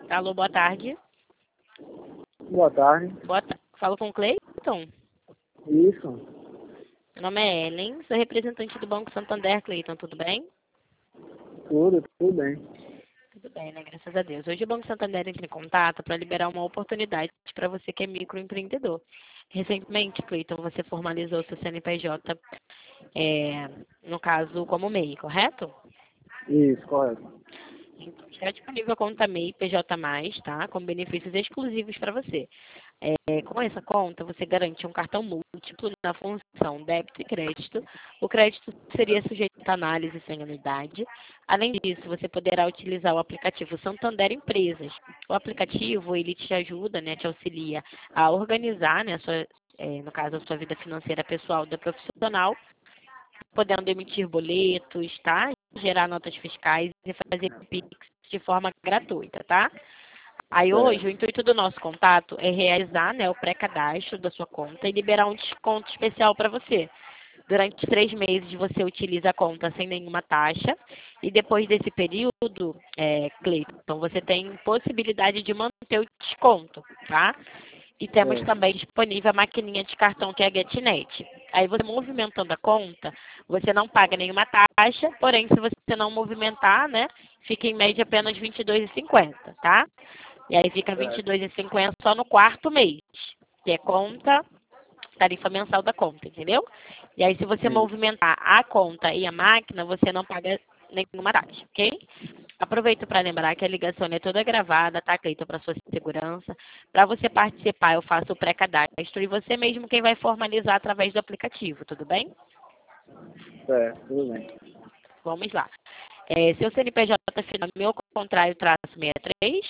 Alô, boa tarde. Boa tarde. Falo com o Cleiton? Isso. Meu nome é Ellen, sou representante do Banco Santander, Cleiton, tudo bem? Tudo bem. Tudo bem, né? Graças a Deus. Hoje o Banco Santander entra em contato para liberar uma oportunidade para você que é microempreendedor. Recentemente, Cleiton, você formalizou seu CNPJ, no caso, como MEI, correto? Isso, correto. Então, está disponível a conta MEI PJ+, tá? Com benefícios exclusivos para você. Com essa conta, você garante um cartão múltiplo na função débito e crédito. O crédito seria sujeito a análise sem anuidade. Além disso, você poderá utilizar o aplicativo Santander Empresas. O aplicativo, ele te ajuda, né, te auxilia a organizar, né, no caso, a sua vida financeira pessoal da profissional, podendo emitir boletos, tá? Gerar notas fiscais e fazer Pix de forma gratuita, tá? Aí hoje, o Certo. intuito do nosso contato é realizar, né, o pré-cadastro da sua conta e liberar um desconto especial para você. Durante 3 meses você utiliza a conta sem nenhuma taxa e depois desse período, Cleiton, você tem possibilidade de manter o desconto, tá? E temos Certo. também disponível a maquininha de cartão que é a GetNet. Aí você movimentando a conta, você não paga nenhuma taxa, porém se você não movimentar, né, fica em média apenas R$ 22,50, tá? E aí fica R$ Certo. 22,50 só no quarto mês, que é conta, tarifa mensal da conta, entendeu? E aí se você Entendi. movimentar a conta e a máquina, você não paga nenhuma taxa, ok? Aproveito para lembrar que a ligação é toda gravada, tá, Cleiton, para sua segurança. Para você participar, eu faço o pré-cadastro e você mesmo quem vai formalizar através do aplicativo, tudo bem? Certo, tudo bem. Vamos lá. Seu CNPJ final, meu contrário, traço 63.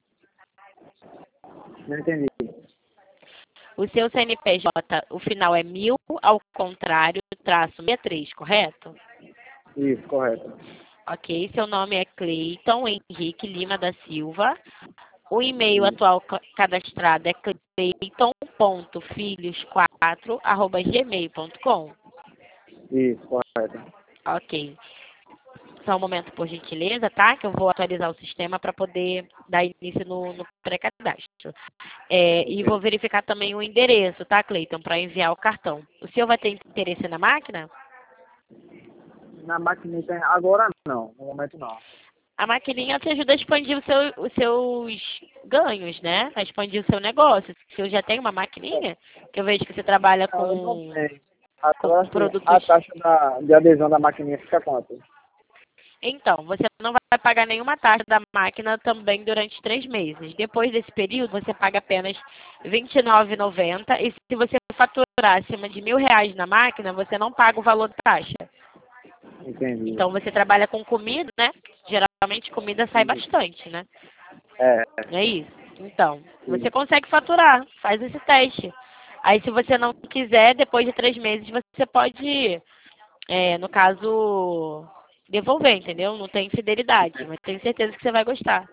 Não entendi. O seu CNPJ, o final é 1000, ao contrário, traço 63, correto? Isso, correto. Ok, seu nome é Cleiton Henrique Lima da Silva. O e-mail Isso. atual cadastrado é cleiton.filhos4@gmail.com. Isso, correto. Ok. Só um momento, por gentileza, tá? Que eu vou atualizar o sistema para poder dar início no pré-cadastro. E Ok. vou verificar também o endereço, tá, Cleiton, para enviar o cartão. O senhor vai ter interesse na máquina? Na maquininha agora não, no momento não. A maquininha te ajuda a expandir os seus ganhos, né? A expandir o seu negócio. Se eu já tenho uma maquininha, que eu vejo que você trabalha Não, eu não tenho. com Agora sim, a produtos. taxa de adesão da maquininha fica quanto? Então, você não vai pagar nenhuma taxa da máquina também durante 3 meses. Depois desse período, você paga apenas R$ 29,90. E se você faturar acima de R$ 1.000 na máquina, você não paga o valor da taxa. Entendi. Então, você trabalha com comida, né? Geralmente, comida sai Isso. bastante, né? É, Não é isso? Então, você isso. consegue faturar. Faz esse teste. Aí, se você não quiser, depois de 3 meses, você pode, no caso, devolver, entendeu? Não tem fidelidade, mas tenho certeza que você vai gostar.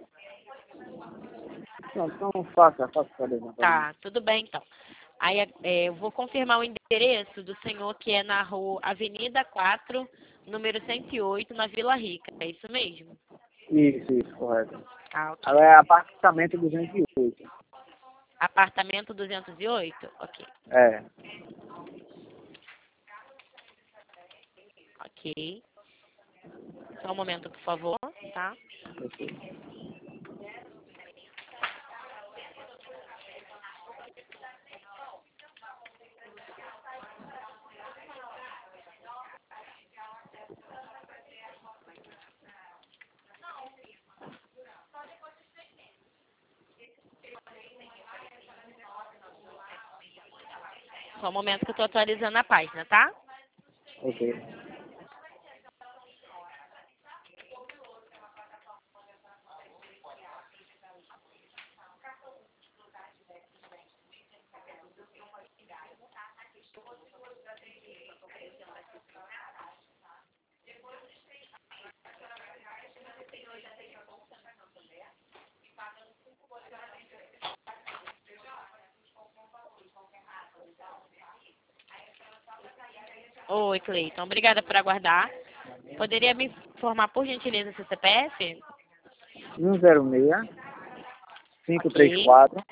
Não, então faça a adesão para mim. Tá, tudo bem então. Aí eu vou confirmar o endereço do senhor que é na rua Avenida 4, número 108, na Vila Rica. É isso mesmo? Isso, correto. Ah, ok. Agora é apartamento 208. Apartamento 208? Ok. É. Ok. Só um momento, por favor, tá? Ok. Só um momento que eu tô atualizando a página, tá? Ok. Oi, Cleiton. Obrigada por aguardar. Poderia me informar, por gentileza, seu CPF? 106 Ok.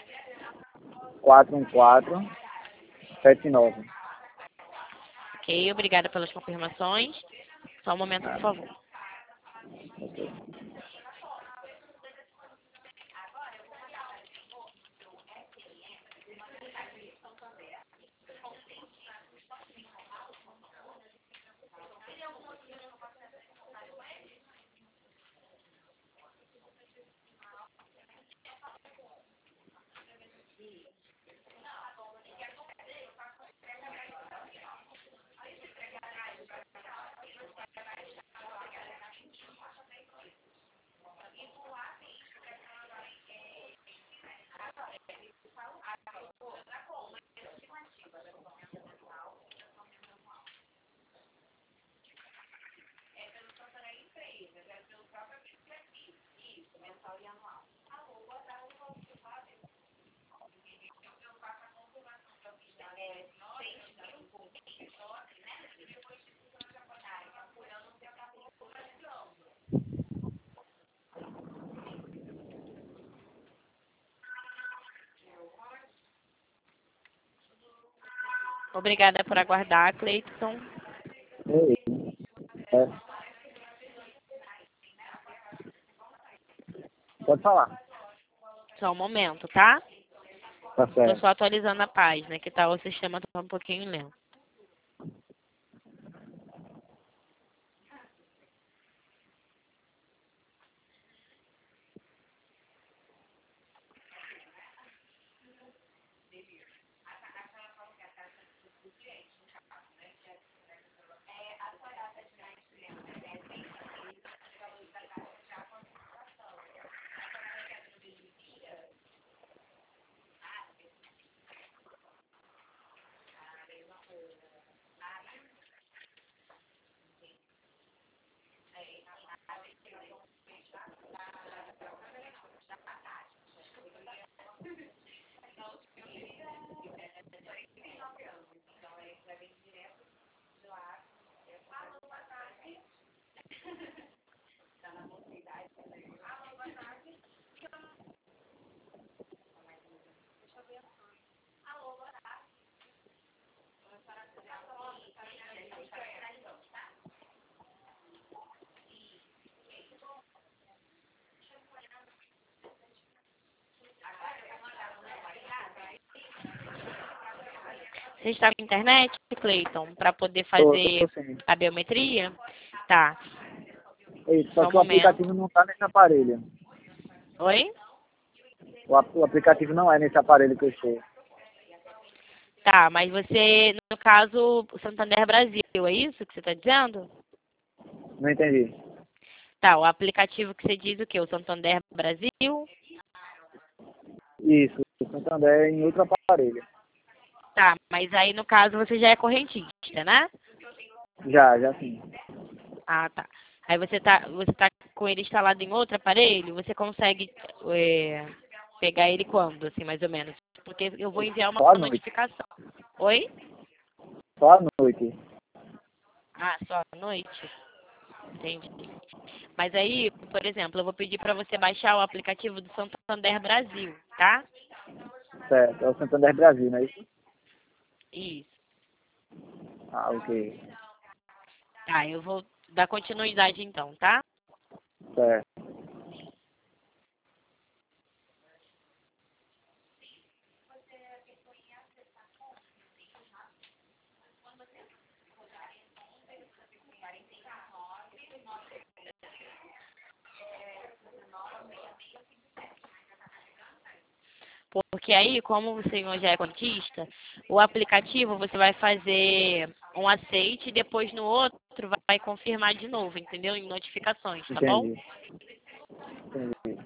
534-414-79. Ok, obrigada pelas confirmações. Só um momento, por favor. Obrigada por aguardar, Cleiton. Ei, é. Pode falar. Só um momento, tá? Tá Tô certo. só atualizando a página, que tá, o sistema tá um pouquinho lento. Você está na internet, Cleiton, para poder fazer Tô sim. a biometria? Tá, Ei, só só um que o aplicativo momento. não tá nesse aparelho. Oi? O aplicativo não é nesse aparelho que eu estou. Tá, mas você, no caso, o Santander Brasil, é isso que você está dizendo? Não entendi. Tá, o aplicativo que você diz o quê? O Santander Brasil? Isso, o Santander é em outro aparelho. Tá, mas aí no caso você já é correntista, né? Já sim. Ah, tá. Aí você tá com ele instalado em outro aparelho, você consegue pegar ele quando, assim, mais ou menos? Porque eu vou enviar uma Só à noite. notificação. Oi? Só à noite. Ah, só à noite? Entendi. Mas aí, por exemplo, eu vou pedir para você baixar o aplicativo do Santander Brasil, tá? Certo, é o Santander Brasil, não é isso? Isso. Ah, ok. Tá, eu vou dar continuidade então, tá? Certo. Porque aí, como o senhor já é contista, o aplicativo você vai fazer um aceite e depois no outro vai confirmar de novo, entendeu? Em notificações, tá bom? Entendi. Entendi.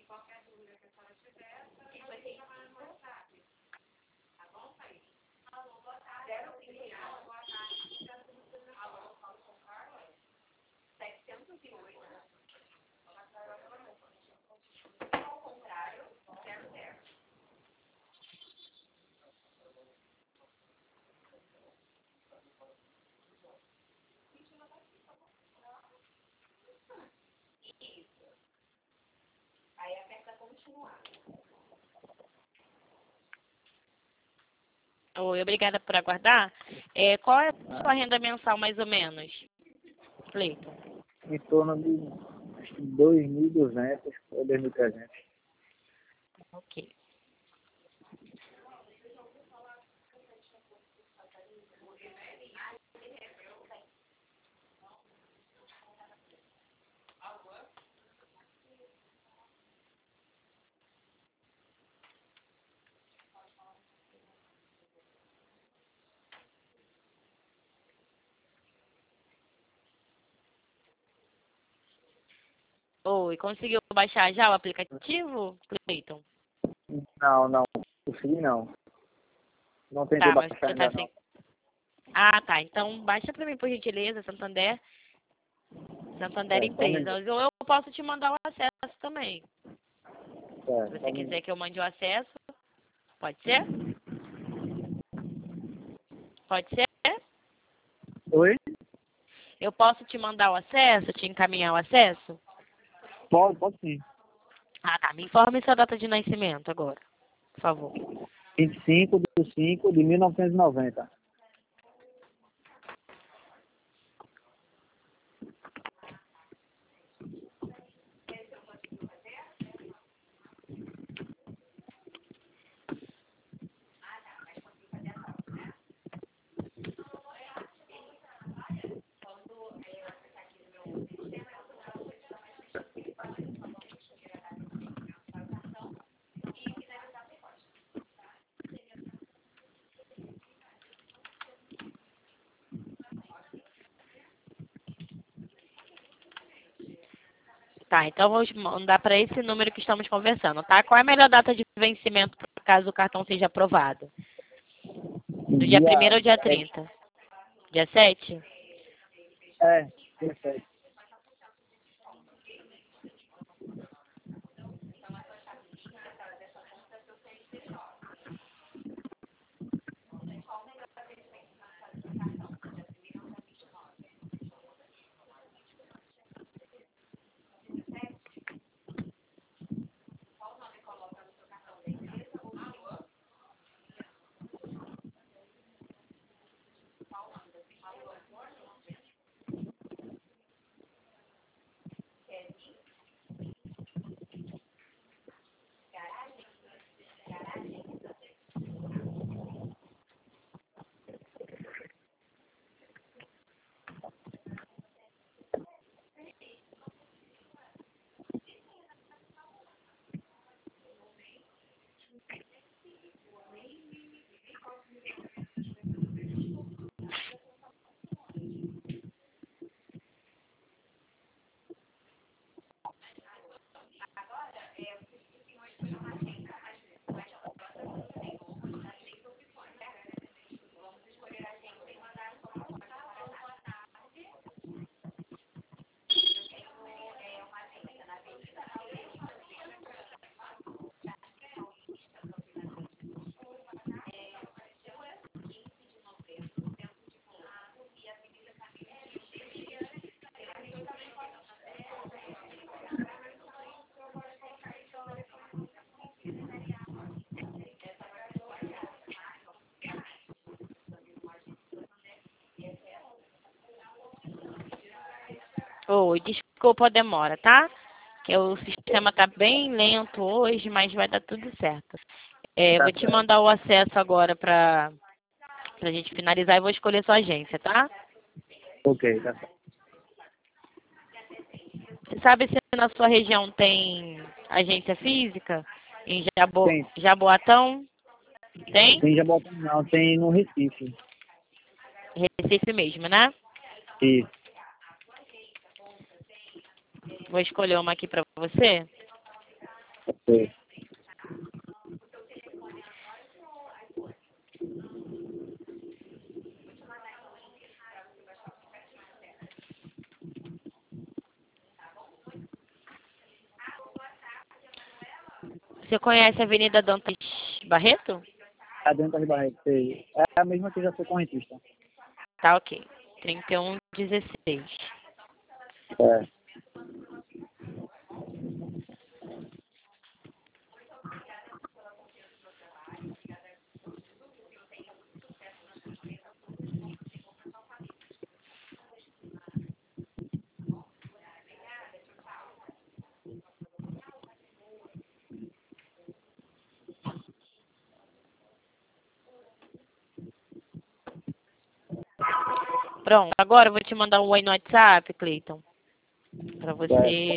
Oi, obrigada por aguardar. Qual é a sua renda mensal, mais ou menos, Cleiton? Em torno de 2.200 ou 2.300. Ok. Oi, conseguiu baixar já o aplicativo, Cleiton? Não, consegui não. Não tentei Tá, mas baixar você tá ainda sem. não. Ah, tá. Então baixa pra mim, por gentileza, Santander Só um Empresas. minuto. Ou eu posso te mandar o acesso também. Se Só você um quiser minuto. que eu mande o acesso, pode ser? Pode ser? Oi? Eu posso te mandar o acesso, te encaminhar o acesso? Pode sim. Ah, tá. Me informe sua data de nascimento agora, por favor. 25/5/1990. Tá, então vou mandar para esse número que estamos conversando, tá? Qual é a melhor data de vencimento caso o cartão seja aprovado? Do dia Dia 1º ou dia 7. 30? Dia 7? Dia 7. Oi, desculpa a demora, tá? Que o sistema tá bem lento hoje, mas vai dar tudo certo. Tá Vou te certo. mandar o acesso agora pra gente finalizar e vou escolher sua agência, tá? Ok, tá certo. Você sabe se na sua região tem agência física? Em Tem. Jaboatão? Tem? Tem Jabotão não, tem no Recife. Recife mesmo, né? Isso. Vou escolher uma aqui pra você. Ok. Você conhece a Avenida Dantas Barreto? A dentro de Barreto, sei. É a mesma que já sou correntista. Tá, ok. 3116. É. Pronto, agora eu vou te mandar um oi no WhatsApp, Cleiton. Pra Certo.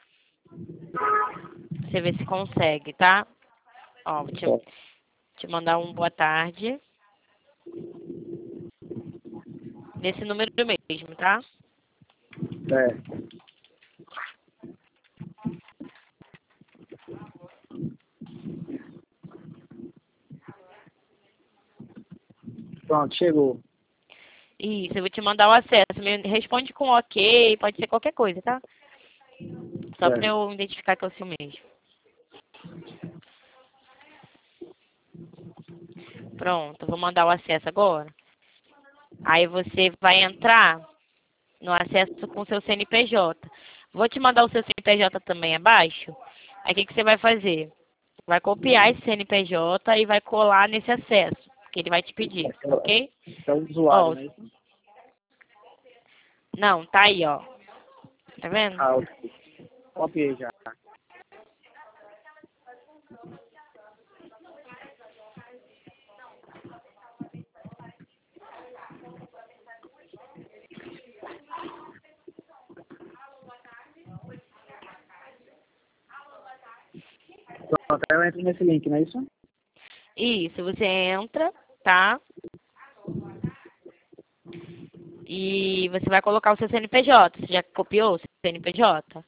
você ver se consegue, tá? Ó, vou Certo. te mandar um boa tarde. Nesse número mesmo, tá? Certo. Pronto, chegou. Isso, eu vou te mandar o acesso. Me responde com ok, pode ser qualquer coisa, tá? Só pra Certo. eu identificar que é o seu mesmo. Pronto, vou mandar o acesso agora. Aí você vai entrar no acesso com o seu CNPJ. Vou te mandar o seu CNPJ também abaixo. Aí o que você vai fazer? Vai copiar esse CNPJ e vai colar nesse acesso que ele vai te pedir, ok? É o usuário, Ó, né? não, tá aí, ó. Tá vendo? Ah, ok. Copiei já. Pronto, aí eu entro nesse link, não é isso? Isso, você entra, tá? E você vai colocar o seu CNPJ. Você já copiou o seu CNPJ?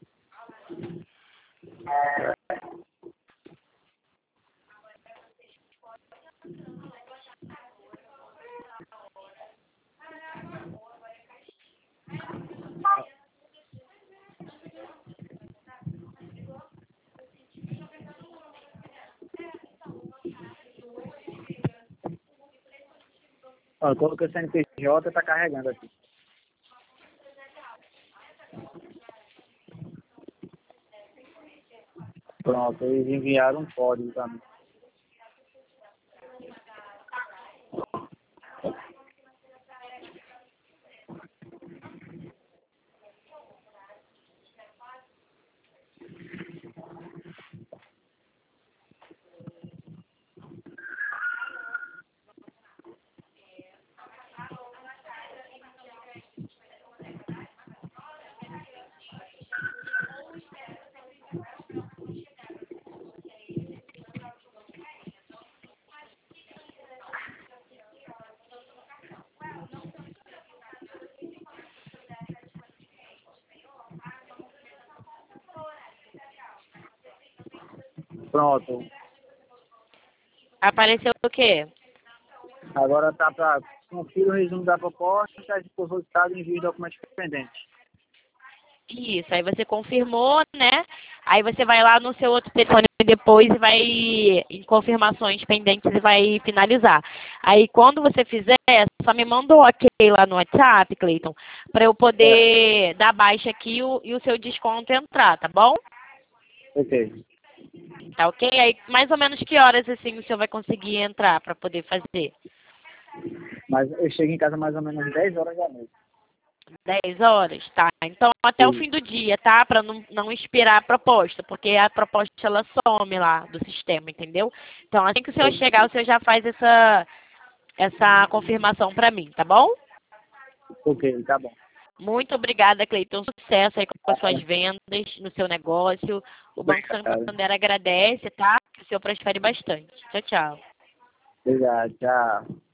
Ó, eu coloquei o CNPJ, tá carregando aqui. Pronto, eles enviaram um código pra mim. Pronto. Apareceu o quê? Agora tá para conferir o resumo da proposta e se for solicitado envio de documentos pendentes. Isso, aí você confirmou, né? Aí você vai lá no seu outro telefone depois e vai em confirmações pendentes e vai finalizar. Aí quando você fizer, só me manda um ok lá no WhatsApp, Cleiton, para eu É, poder dar baixa aqui e o seu desconto entrar, tá bom? ok. Tá ok? Aí mais ou menos que horas assim o senhor vai conseguir entrar para poder fazer? Mas eu chego em casa mais ou menos às 10 horas da noite. 10 horas, tá? Então até o Sim. fim do dia, tá? Para não esperar a proposta, porque a proposta ela some lá do sistema, entendeu? Então assim que o senhor chegar, o senhor já faz essa confirmação para mim, tá bom? Ok, tá bom. Muito obrigada, Cleiton. Sucesso aí com as suas vendas no seu negócio. O Banco Obrigado. Santander agradece, tá? Que o senhor prospere bastante. Tchau, tchau. Obrigado, tchau.